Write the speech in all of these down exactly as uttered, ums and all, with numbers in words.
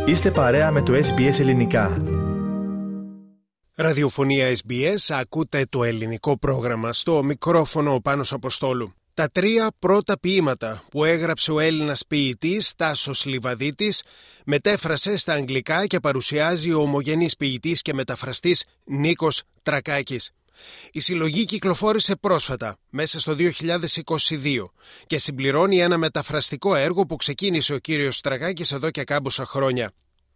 Είστε παρέα με το ες μπι ες Ελληνικά. Ραδιοφωνία ες μπι ες, ακούτε το ελληνικό πρόγραμμα. Στο μικρόφωνο ο Πάνος Αποστόλου. Τα τρία πρώτα ποίηματα που έγραψε ο Έλληνας ποιητής Τάσος Λιβαδίτης μετέφρασε στα αγγλικά και παρουσιάζει ο ομογενής ποιητής και μεταφραστής Νίκος Τρακάκης. Η συλλογή κυκλοφόρησε πρόσφατα, μέσα στο δύο χιλιάδες είκοσι δύο, και συμπληρώνει ένα μεταφραστικό έργο που ξεκίνησε ο κύριος Τρακάκης εδώ και κάμποσα χρόνια.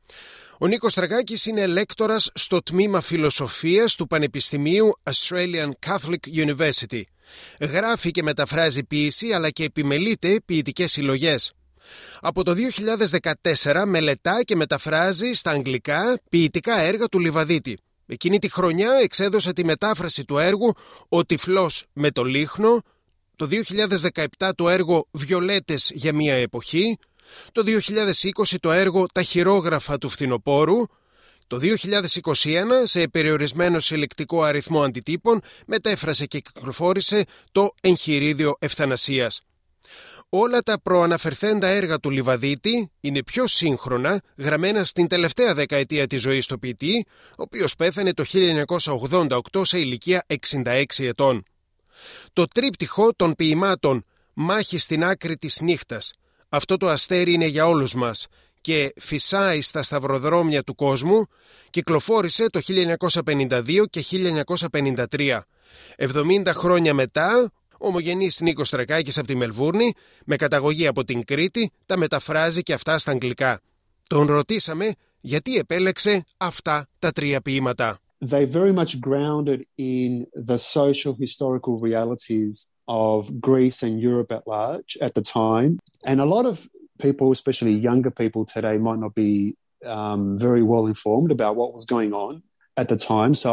Ο Νίκος Τρακάκης είναι λέκτορας στο τμήμα φιλοσοφίας του Πανεπιστημίου Australian Catholic University. Γράφει και μεταφράζει ποίηση, αλλά και επιμελείται ποιητικές συλλογές. Από το δύο χιλιάδες δεκατέσσερα μελετά και μεταφράζει στα αγγλικά ποιητικά έργα του Λιβαδίτη. Εκείνη τη χρονιά εξέδωσε τη μετάφραση του έργου «Ο τυφλός με το λίχνο», το δύο χιλιάδες δεκαεπτά το έργο «Βιολέτες για μια εποχή», το δύο χιλιάδες είκοσι το έργο «Τα χειρόγραφα του φθινοπόρου», το δύο χιλιάδες είκοσι ένα σε περιορισμένο συλλεκτικό αριθμό αντιτύπων μετέφρασε και κυκλοφόρησε το «Εγχειρίδιο Ευθανασίας». Όλα τα προαναφερθέντα έργα του Λιβαδίτη είναι πιο σύγχρονα, γραμμένα στην τελευταία δεκαετία της ζωής του ποιητή, ο οποίος πέθανε το χίλια εννιακόσια ογδόντα οκτώ σε ηλικία εξήντα έξι ετών. Το τρίπτυχο των ποιημάτων «Μάχη στην άκρη της νύχτας», «Αυτό το αστέρι είναι για όλους μας» και «Φυσάει στα σταυροδρόμια του κόσμου» κυκλοφόρησε το χίλια εννιακόσια πενήντα δύο και χίλια εννιακόσια πενήντα τρία. εβδομήντα χρόνια μετά, ο ομογενής Νίκος Τρακάκης από τη Μελβούρνη, με καταγωγή από την Κρήτη, τα μεταφράζει και αυτά στα αγγλικά. Τον ρωτήσαμε γιατί επέλεξε αυτά τα τρία ποίηματα. They're very much grounded in the social historical realities of Greece and Europe at large at the time. And a lot of people, especially younger people today, might not be um, very well informed about what was going on at the time. So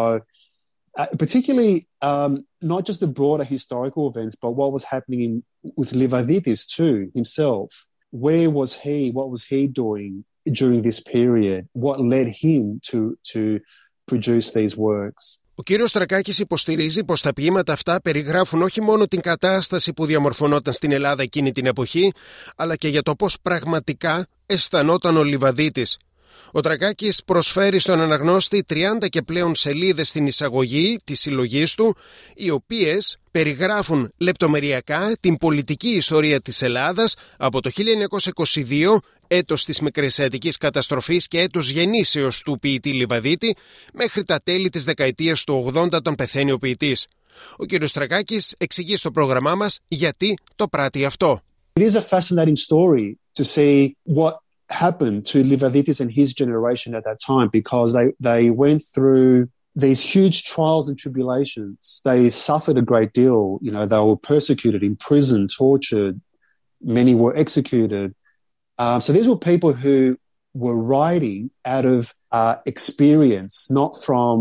uh, particularly um, not just the broader historical events, but what was happening in, with Livaditis too, himself. Where was he? What was he doing during this period? What led him to, to produce these works? Ο κύριος Τρακάκης υποστηρίζει πως τα ποίηματα αυτά περιγράφουν όχι μόνο την κατάσταση που διαμορφωνόταν στην Ελλάδα εκείνη την εποχή, αλλά και για το πώς πραγματικά αισθανόταν ο Λιβαδίτης. Ο Τρακάκης προσφέρει στον αναγνώστη τριάντα και πλέον σελίδες στην εισαγωγή της συλλογής του, οι οποίες περιγράφουν λεπτομεριακά την πολιτική ιστορία της Ελλάδας από το χίλια εννιακόσια είκοσι δύο, έτος της Μικρασιατικής καταστροφής και έτος γεννήσεως του ποιητή Λιβαδίτη, μέχρι τα τέλη της δεκαετίας του ογδόντα όταν πεθαίνει ο ποιητής. Ο κ. Τρακάκης εξηγεί στο πρόγραμμά μας γιατί το πράττει αυτό. It is a fascinating story to see what happened to Livaditis and his generation at that time, because they, they went through these huge trials and tribulations. They suffered a great deal. You know, they were persecuted, imprisoned, tortured. Many were executed. Um, so these were people who were writing out of uh, experience, not from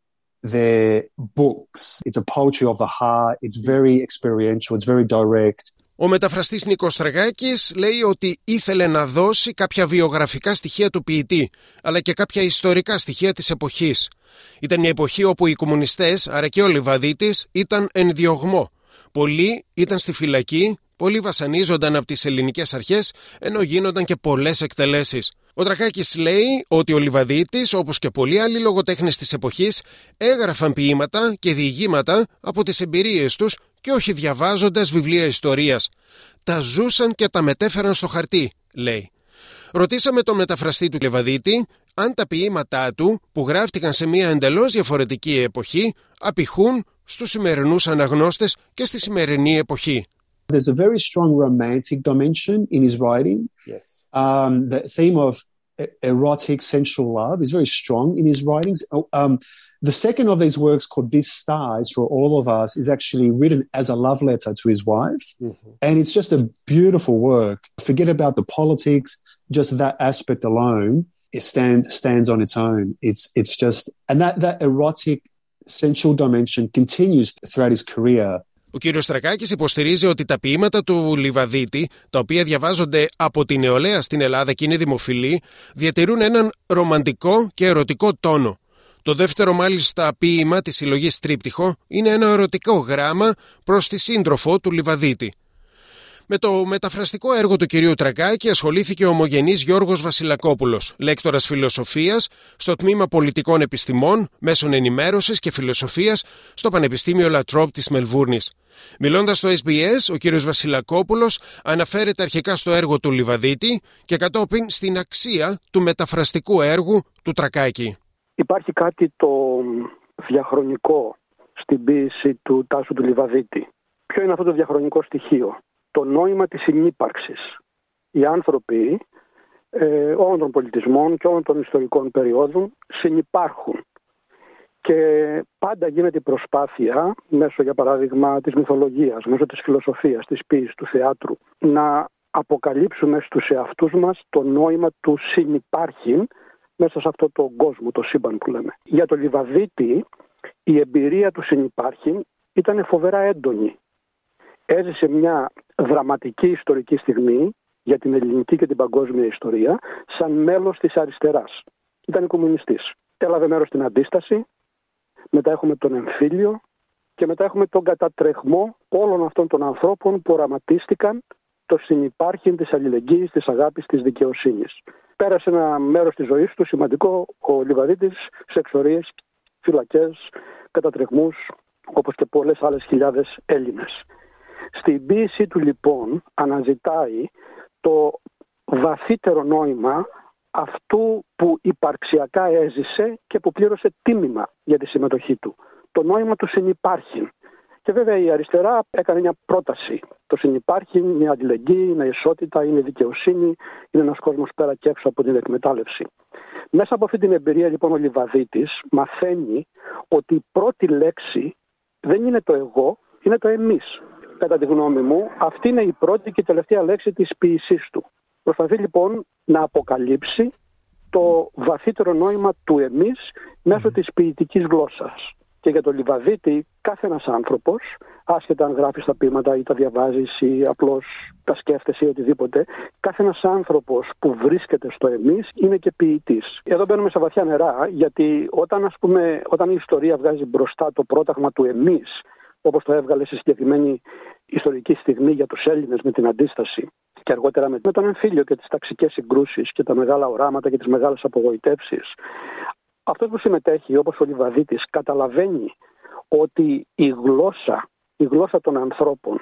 their books. It's a poetry of the heart. It's very experiential. It's very direct. Ο μεταφραστής Νίκος Τρακάκης λέει ότι ήθελε να δώσει κάποια βιογραφικά στοιχεία του ποιητή, αλλά και κάποια ιστορικά στοιχεία της εποχής. Ήταν μια εποχή όπου οι κομμουνιστές, άρα και ο Λιβαδίτης, ήταν εν διωγμό. Πολλοί ήταν στη φυλακή, πολλοί βασανίζονταν από τις ελληνικές αρχές, ενώ γίνονταν και πολλές εκτελέσεις. Ο Τρακάκης λέει ότι ο Λιβαδίτης, όπως και πολλοί άλλοι λογοτέχνες της εποχής, έγραφαν ποίηματα και διηγήματα από τις εμπειρίες τους και όχι διαβάζοντας βιβλία ιστορίας. Τα ζούσαν και τα μετέφεραν στο χαρτί, λέει. Ρωτήσαμε τον μεταφραστή του Λιβαδίτη αν τα ποίηματά του, που γράφτηκαν σε μια εντελώς διαφορετική εποχή, απηχούν στους σημερινούς αναγνώστες και στη σημερινή εποχή. There's a very strong romantic dimension in his writing. Yes. Um, the theme of erotic, sensual love is very strong in his writings. Um, the second of these works, called This Star Is For All of Us, is actually written as a love letter to his wife. Mm-hmm. And it's just a beautiful work. Forget about the politics, just that aspect alone, it stand, stands on its own. It's, it's just, and that, that erotic, sensual dimension continues throughout his career. Ο κύριος Τρακάκης υποστηρίζει ότι τα ποίηματα του Λιβαδίτη, τα οποία διαβάζονται από τη νεολαία στην Ελλάδα και είναι δημοφιλή, διατηρούν έναν ρομαντικό και ερωτικό τόνο. Το δεύτερο μάλιστα ποίημα της συλλογής Τρίπτυχο είναι ένα ερωτικό γράμμα προς τη σύντροφο του Λιβαδίτη. Με το μεταφραστικό έργο του κυρίου Τρακάκη ασχολήθηκε ο ομογενής Γιώργος Βασιλακόπουλος, λέκτορας φιλοσοφίας στο Τμήμα Πολιτικών Επιστημών, Μέσων Ενημέρωσης και Φιλοσοφίας στο Πανεπιστήμιο La Trobe της Μελβούρνης. Μιλώντας στο ες μπι ες, ο κύριος Βασιλακόπουλος αναφέρεται αρχικά στο έργο του Λιβαδίτη και κατόπιν στην αξία του μεταφραστικού έργου του Τρακάκη. Υπάρχει κάτι το διαχρονικό στην ποίηση του Τάσου του Λιβαδίτη. Ποιο είναι αυτό το διαχρονικό στοιχείο? Το νόημα της συνύπαρξης. Οι άνθρωποι ε, όλων των πολιτισμών και όλων των ιστορικών περιόδων συνυπάρχουν. Και πάντα γίνεται η προσπάθεια, μέσω για παράδειγμα της μυθολογίας, μέσω της φιλοσοφίας, της ποίησης, του θεάτρου, να αποκαλύψουμε στους εαυτούς μας το νόημα του συνυπάρχειν μέσα σε αυτόν τον κόσμο, το σύμπαν που λέμε. Για τον Λιβαδίτη η εμπειρία του συνυπάρχειν ήταν φοβερά έντονη. Έζησε μια δραματική ιστορική στιγμή για την ελληνική και την παγκόσμια ιστορία σαν μέλος της αριστεράς. Ήταν κομμουνιστής. Έλαβε μέρος στην αντίσταση, μετά έχουμε τον εμφύλιο και μετά έχουμε τον κατατρεχμό όλων αυτών των ανθρώπων που οραματίστηκαν το συνυπάρχειν της αλληλεγγύης, της αγάπης, της δικαιοσύνης. Πέρασε ένα μέρος της ζωής του σημαντικό ο Λιβαδίτης σε εξορίες, φυλακές, κατατρεχμούς, όπως και πολλές άλλες χιλιάδες Έλληνες. Στην ποίηση του λοιπόν αναζητάει το βαθύτερο νόημα αυτού που υπαρξιακά έζησε και που πλήρωσε τίμημα για τη συμμετοχή του. Το νόημα του συνυπάρχειν. Και βέβαια η αριστερά έκανε μια πρόταση. Το συνυπάρχειν, μια αλληλεγγύη, μια ισότητα, είναι δικαιοσύνη, είναι ένας κόσμος πέρα και έξω από την εκμετάλλευση. Μέσα από αυτή την εμπειρία λοιπόν ο Λιβαδίτης μαθαίνει ότι η πρώτη λέξη δεν είναι το εγώ, είναι το εμείς. Κατά τη γνώμη μου, αυτή είναι η πρώτη και η τελευταία λέξη της ποίησής του. Προσπαθεί λοιπόν να αποκαλύψει το βαθύτερο νόημα του εμείς μέσω της ποιητικής γλώσσας. Και για τον Λιβαδίτη κάθε ένας άνθρωπος, άσχετα αν γράφει τα ποίηματα ή τα διαβάζεις ή απλώς τα σκέφτεσαι ή οτιδήποτε, κάθε ένας άνθρωπος που βρίσκεται στο εμείς είναι και ποιητής. Εδώ μπαίνουμε σε βαθιά νερά, γιατί όταν, ας πούμε, όταν η ιστορία βγάζει μπροστά το πρόταγμα του εμείς, όπως το έβγαλε σε συγκεκριμένη ιστορική στιγμή για τους Έλληνες με την αντίσταση και αργότερα με τον εμφύλιο και τις ταξικές συγκρούσεις και τα μεγάλα οράματα και τις μεγάλες απογοητεύσεις, αυτός που συμμετέχει, όπως ο Λιβαδίτης, καταλαβαίνει ότι η γλώσσα, η γλώσσα των ανθρώπων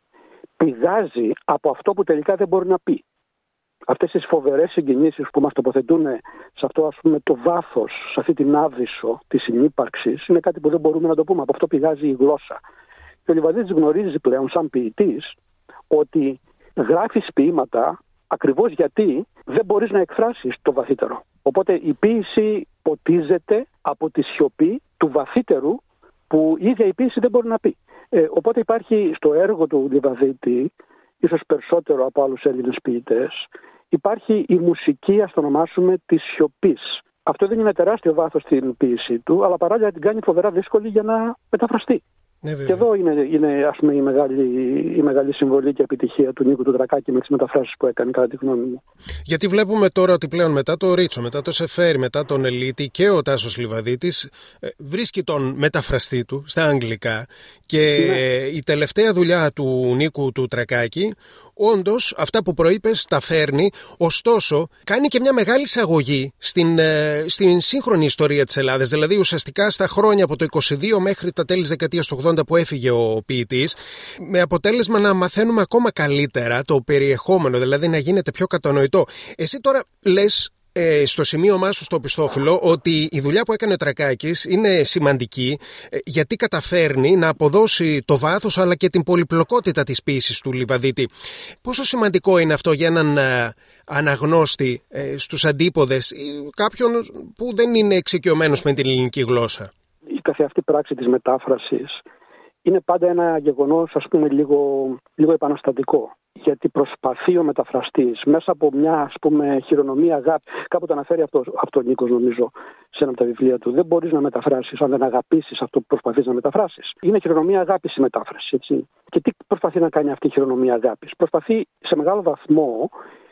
πηγάζει από αυτό που τελικά δεν μπορεί να πει. Αυτές τις φοβερές συγκινήσεις που μας τοποθετούν σε αυτό, ας πούμε, το βάθος, σε αυτή την άβυσσο της συνύπαρξης, είναι κάτι που δεν μπορούμε να το πούμε. Από αυτό πηγάζει η γλώσσα. Και ο Λιβαδίτης γνωρίζει πλέον, σαν ποιητής, ότι γράφεις ποίηματα ακριβώς γιατί δεν μπορείς να εκφράσεις το βαθύτερο. Οπότε η ποίηση ποτίζεται από τη σιωπή του βαθύτερου που η ίδια η ποίηση δεν μπορεί να πει. Ε, οπότε υπάρχει στο έργο του Λιβαδίτη, ίσως περισσότερο από άλλους Έλληνες ποιητές, υπάρχει η μουσική, ας το ονομάσουμε, της σιωπής. Αυτό δεν είναι τεράστιο βάθος στην ποίησή του, αλλά παράλληλα την κάνει φοβερά δύσκολη για να μεταφραστεί. Ναι, και εδώ είναι, είναι ας πούμε, η, μεγάλη, η μεγάλη συμβολή και επιτυχία του Νίκου του Τρακάκη με τις μεταφράσεις που έκανε, κατά τη γνώμη μου. Γιατί βλέπουμε τώρα ότι πλέον μετά το Ρίτσο, μετά το Σεφέρι, μετά τον Ελίτη και ο Τάσος Λιβαδίτης βρίσκει τον μεταφραστή του στα αγγλικά και ναι. Η τελευταία δουλειά του Νίκου του Τρακάκη όντως αυτά που προείπες τα φέρνει, ωστόσο κάνει και μια μεγάλη εισαγωγή στην, στην σύγχρονη ιστορία της Ελλάδας, δηλαδή ουσιαστικά στα χρόνια από το είκοσι δύο μέχρι τα τέλη της δεκαετίας του ογδόντα που έφυγε ο ποιητής, με αποτέλεσμα να μαθαίνουμε ακόμα καλύτερα το περιεχόμενο, δηλαδή να γίνεται πιο κατανοητό. Εσύ τώρα λες Ε, στο σημείωμά σου στο πιστόφυλλο ότι η δουλειά που έκανε ο Τρακάκης είναι σημαντική ε, γιατί καταφέρνει να αποδώσει το βάθος αλλά και την πολυπλοκότητα της ποίησης του Λιβαδίτη. Πόσο σημαντικό είναι αυτό για έναν ε, αναγνώστη ε, στους αντίποδες ή κάποιον που δεν είναι εξοικειωμένος με την ελληνική γλώσσα? Η καθεαυτή πράξη της μετάφρασης είναι πάντα ένα γεγονός, ας πούμε, λίγο, λίγο επαναστατικό. Γιατί προσπαθεί ο μεταφραστής μέσα από μια, ας πούμε, χειρονομία αγάπη. Κάπου το αναφέρει αυτό, αυτό ο Νίκος, νομίζω, σε ένα από τα βιβλία του. Δεν μπορείς να μεταφράσεις αν δεν αγαπήσεις αυτό που προσπαθείς να μεταφράσεις. Είναι χειρονομία αγάπης η μετάφραση. Έτσι. Και τι προσπαθεί να κάνει αυτή η χειρονομία αγάπης? Προσπαθεί σε μεγάλο βαθμό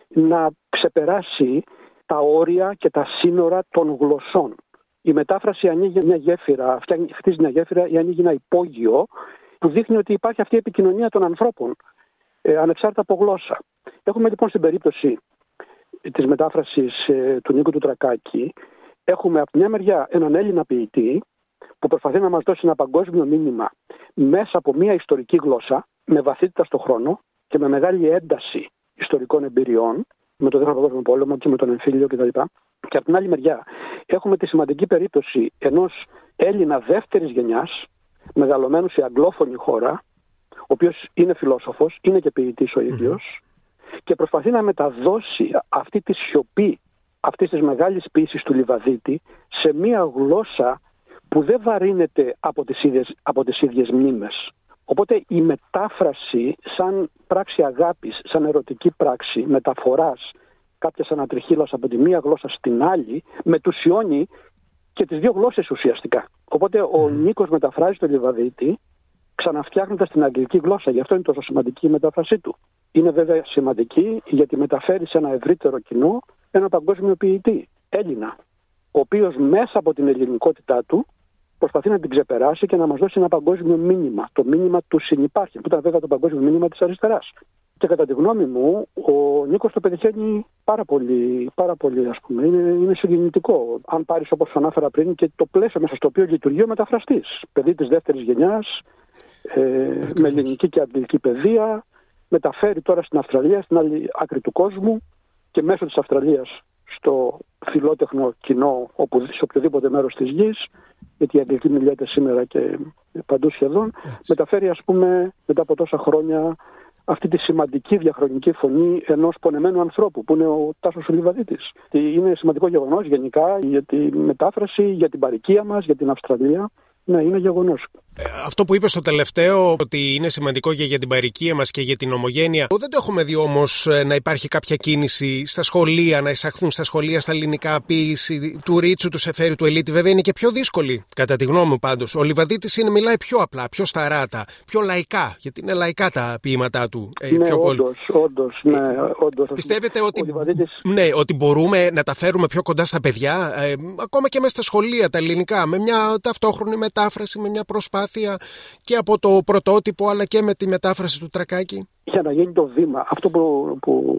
να ξεπεράσει τα όρια και τα σύνορα των γλωσσών. Η μετάφραση ανοίγει μια γέφυρα, χτίζει μια γέφυρα ή ανοίγει ένα υπόγειο που δείχνει ότι υπάρχει αυτή η επικοινωνία των ανθρώπων. Ε, οπότε υπάρχει στο έργο του Λιβαδίτη, όπως και σε άλλα έργα του, η μετάφραση. Η μετάφραση ανοίγει μια γέφυρα, χτίζει μια γέφυρα ή ανοίγει ένα υπόγειο που δείχνει ότι υπάρχει αυτή η επικοινωνία των ανθρώπων. ε, ανεξάρτητα από γλώσσα. Έχουμε λοιπόν στην περίπτωση της μετάφρασης ε, του Νίκου του Τρακάκη, έχουμε από μια μεριά έναν Έλληνα ποιητή που προσπαθεί να μας δώσει ένα παγκόσμιο μήνυμα μέσα από μια ιστορική γλώσσα, με βαθύτητα στο χρόνο και με μεγάλη ένταση ιστορικών εμπειριών, με το Δεύτερο Παγκόσμιο Πόλεμο και με τον εμφύλιο κτλ. Και από την άλλη μεριά έχουμε τη σημαντική περίπτωση ενός Έλληνα δεύτερης γενιάς, μεγαλωμένου σε αγγλόφωνη χώρα, ο οποίος είναι φιλόσοφος, είναι και ποιητής ο ίδιος, mm-hmm. και προσπαθεί να μεταδώσει αυτή τη σιωπή, αυτή της μεγάλης ποίησης του Λιβαδίτη σε μια γλώσσα που δεν βαρύνεται από τις ίδιες, από τις ίδιες μνήμες. Οπότε η μετάφραση σαν πράξη αγάπης, σαν ερωτική πράξη μεταφοράς κάποιας ανατριχύλας από τη μία γλώσσα στην άλλη, μετουσιώνει και τις δύο γλώσσες ουσιαστικά. Οπότε ο Νίκος μεταφράζει το Λιβαδίτη ξαναφτιάχνοντας την αγγλική γλώσσα. Γι' αυτό είναι τόσο σημαντική η μετάφρασή του. Είναι βέβαια σημαντική γιατί μεταφέρει σε ένα ευρύτερο κοινό ένα παγκόσμιο ποιητή, Έλληνα, ο οποίος μέσα από την ελληνικότητά του προσπαθεί να την ξεπεράσει και να μας δώσει ένα παγκόσμιο μήνυμα. Το μήνυμα του συνυπάρχει, που ήταν βέβαια το παγκόσμιο μήνυμα της αριστεράς. Και κατά τη γνώμη μου, ο Νίκος το πετυχαίνει πάρα πολύ, πάρα πολύ ας πούμε. Είναι, είναι συγκινητικό. Αν πάρεις, όπως ανάφερα πριν, και το πλαίσιο μέσα στο οποίο λειτουργεί ο μεταφραστής. Παιδί της δεύτερης γενιάς, ε, με ελληνική και αγγλική παιδεία, μεταφέρει τώρα στην Αυστραλία, στην άλλη άκρη του κόσμου και μέσω της Αυστραλίας στο φιλότεχνο κοινό, όπου, σε οποιοδήποτε μέρος της γης, γιατί η αγγλική μιλιέται σήμερα και παντού σχεδόν, έτσι. Μεταφέρει, ας πούμε, μετά από τόσα χρόνια αυτή τη σημαντική διαχρονική φωνή ενός πονεμένου ανθρώπου που είναι ο Τάσος ο Λιβαδίτης. Είναι σημαντικό γεγονός γενικά για τη μετάφραση, για την παροικία μας, για την Αυστραλία. Ναι, είναι γεγονός. Ε, αυτό που είπε στο τελευταίο, ότι είναι σημαντικό και για την παροικία μας και για την ομογένεια, δεν το έχουμε δει όμως να υπάρχει κάποια κίνηση στα σχολεία, να εισαχθούν στα σχολεία στα ελληνικά ποίηση του Ρίτσου, του Σεφέρη, του Ελίτη. Βέβαια είναι και πιο δύσκολη, κατά τη γνώμη μου πάντως. Ο Λιβαδίτης είναι, μιλάει πιο απλά, πιο σταράτα, πιο λαϊκά, γιατί είναι λαϊκά τα ποίηματά του. Ε, ναι, πιο όντως, όντως, ναι, όντως. Πιστεύετε ότι, Λιβαδίτης... ναι, ότι μπορούμε να τα φέρουμε πιο κοντά στα παιδιά, ε, ακόμα και μέσα στα σχολεία τα ελληνικά, με μια ταυτόχρονη μετάφραση, με μια προσπάθεια και από το πρωτότυπο αλλά και με τη μετάφραση του Τρακάκη? Για να γίνει το βήμα, αυτό που, που,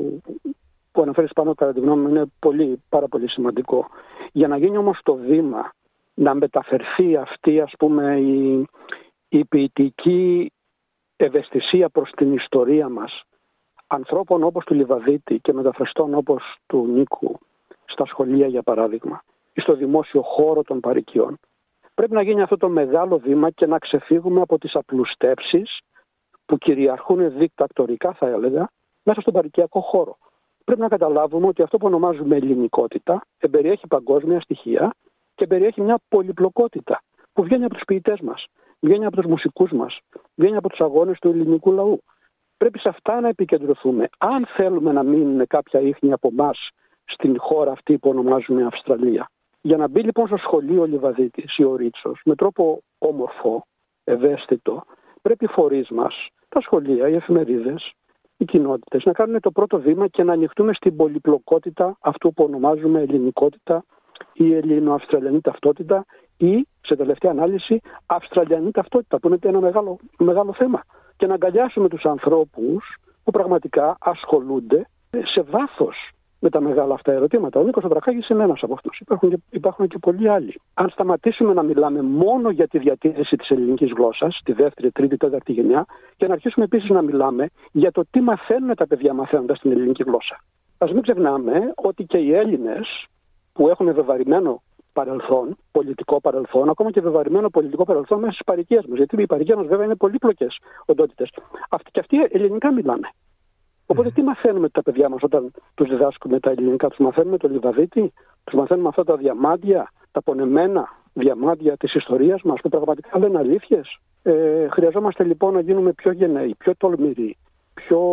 που αναφέρεις πάνω κατά τη γνώμη μου είναι πολύ, πάρα πολύ σημαντικό. Για να γίνει όμως το βήμα, να μεταφερθεί αυτή, ας πούμε, η, η ποιητική ευαισθησία προς την ιστορία μας, ανθρώπων όπως του Λιβαδίτη και μεταφραστών όπως του Νίκου στα σχολεία, για παράδειγμα, ή στο δημόσιο χώρο των παροικιών, πρέπει να γίνει αυτό το μεγάλο βήμα και να ξεφύγουμε από τις απλουστεύσεις που κυριαρχούν δικτακτορικά, θα έλεγα, μέσα στον παροικιακό χώρο. Πρέπει να καταλάβουμε ότι αυτό που ονομάζουμε ελληνικότητα εμπεριέχει παγκόσμια στοιχεία και περιέχει μια πολυπλοκότητα που βγαίνει από τους ποιητές μας, βγαίνει από τους μουσικούς μας, βγαίνει από τους αγώνες του ελληνικού λαού. Πρέπει σε αυτά να επικεντρωθούμε, αν θέλουμε να μείνουν κάποια ίχνη από εμάς στην χώρα αυτή που ονομάζουμε Αυστραλία. Για να μπει λοιπόν στο σχολείο ο Λιβαδίτης ή ο Ρίτσος με τρόπο όμορφο, ευαίσθητο, πρέπει οι φορείς μας, τα σχολεία, οι εφημερίδες, οι κοινότητες να κάνουν το πρώτο βήμα και να ανοιχτούμε στην πολυπλοκότητα αυτού που ονομάζουμε ελληνικότητα ή ελληνοαυστραλιανή ταυτότητα ή, σε τελευταία ανάλυση, αυστραλιανή ταυτότητα, που είναι ένα μεγάλο, μεγάλο θέμα. Και να αγκαλιάσουμε τους ανθρώπους που πραγματικά ασχολούνται σε βάθος με τα μεγάλα αυτά ερωτήματα. Ο Νίκος Τρακάκης είναι ένας από αυτούς. Υπάρχουν και, υπάρχουν και πολλοί άλλοι. Αν σταματήσουμε να μιλάμε μόνο για τη διατήρηση της ελληνικής γλώσσας, τη δεύτερη, τρίτη, τέταρτη γενιά, και να αρχίσουμε επίσης να μιλάμε για το τι μαθαίνουν τα παιδιά μαθαίνοντας την ελληνική γλώσσα. Ας μην ξεχνάμε ότι και οι Έλληνες που έχουν βεβαρημένο παρελθόν, πολιτικό παρελθόν, ακόμα και βεβαρημένο πολιτικό παρελθόν μέσα στις παροικίες μας. Γιατί οι παροικίες μας βέβαια είναι πολύπλοκες οντότητες. Αυτοί και αυτοί ελληνικά μιλάνε. Οπότε τι μαθαίνουμε τα παιδιά μας όταν τους διδάσκουμε τα ελληνικά? Τους μαθαίνουμε το Λιβαδίτη, τους μαθαίνουμε αυτά τα διαμάντια, τα πονεμένα διαμάντια της ιστορίας μας που πραγματικά λένε αλήθειες. Ε, χρειαζόμαστε λοιπόν να γίνουμε πιο γενναίοι, πιο τολμηροί, πιο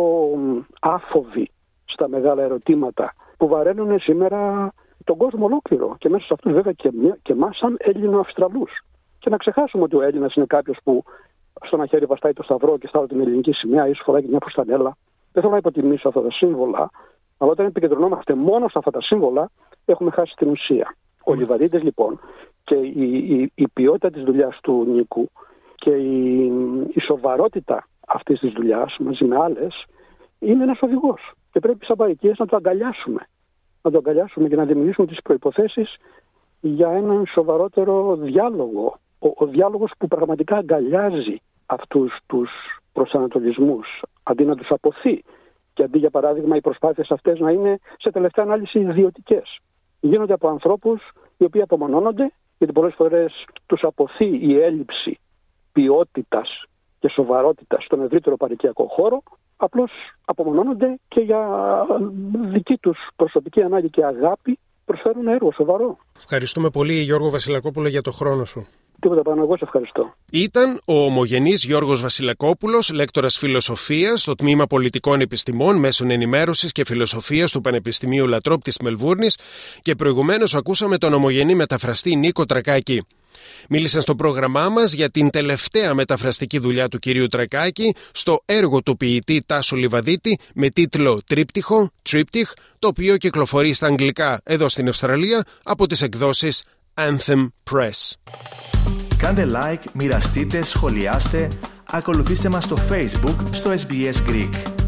άφοβοι στα μεγάλα ερωτήματα που βαραίνουν σήμερα τον κόσμο ολόκληρο και μέσα σε αυτούς βέβαια και, και εμάς σαν Έλληνο-Αυστραλούς. Και να ξεχάσουμε ότι ο Έλληνας είναι κάποιος που στο ένα χέρι βαστάει το σταυρό και στα άλλα την ελληνική σημαία ή φοράει μια φουστανέλα. Δεν θέλω να υποτιμήσω αυτά τα σύμβολα, αλλά όταν επικεντρωνόμαστε μόνο σε αυτά τα σύμβολα, έχουμε χάσει την ουσία. Ο Λιβαδίτης λοιπόν και η, η, η ποιότητα της δουλειάς του Νίκου και η, η σοβαρότητα αυτής της δουλειάς μαζί με άλλες είναι ένας οδηγός και πρέπει σαν παροικίες να το αγκαλιάσουμε. Να το αγκαλιάσουμε και να δημιουργήσουμε τις προϋποθέσεις για έναν σοβαρότερο διάλογο. Ο, ο διάλογος που πραγματικά αγκαλιάζει αυτούς τους προσανατολισμούς, αντί να τους αποθεί και αντί, για παράδειγμα, οι προσπάθειες αυτές να είναι σε τελευταία ανάλυση ιδιωτικές. Γίνονται από ανθρώπους οι οποίοι απομονώνονται, γιατί πολλές φορές τους αποθεί η έλλειψη ποιότητας και σοβαρότητας στον ευρύτερο παροικιακό χώρο, απλώς απομονώνονται και για δική τους προσωπική ανάγκη και αγάπη προσφέρουν έργο σοβαρό. Ευχαριστούμε πολύ, Γιώργο Βασιλακόπουλο, για το χρόνο σου. Τίποτα πάνω, εγώ σε ευχαριστώ. Ήταν ο ομογενής Γιώργος Βασιλακόπουλος, λέκτορας φιλοσοφίας στο Τμήμα Πολιτικών Επιστημών, Μέσων Ενημέρωσης και Φιλοσοφίας του Πανεπιστημίου Λατρόπ της Μελβούρνης, και προηγουμένως ακούσαμε τον ομογενή μεταφραστή Νίκο Τρακάκη. Μίλησαν στο πρόγραμμά μας για την τελευταία μεταφραστική δουλειά του κυρίου Τρακάκη στο έργο του ποιητή Τάσου Λιβαδίτη με τίτλο Τρίπτυχο, Triptych, το οποίο κυκλοφορεί στα αγγλικά εδώ στην Αυστραλία από τις εκδόσεις Anthem Press. Κάντε like, μοιραστείτε, σχολιάστε, ακολουθήστε μας στο Facebook στο ες μπι ες Greek.